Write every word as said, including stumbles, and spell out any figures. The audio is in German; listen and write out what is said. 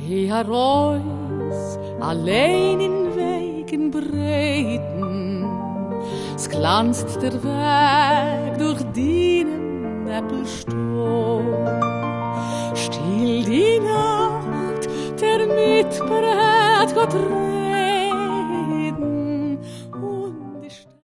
Geh heraus, allein in Wegen breiten, es glanzt der Weg durch deinen Äppelstoh. Still die Nacht, der Mitbrät Gott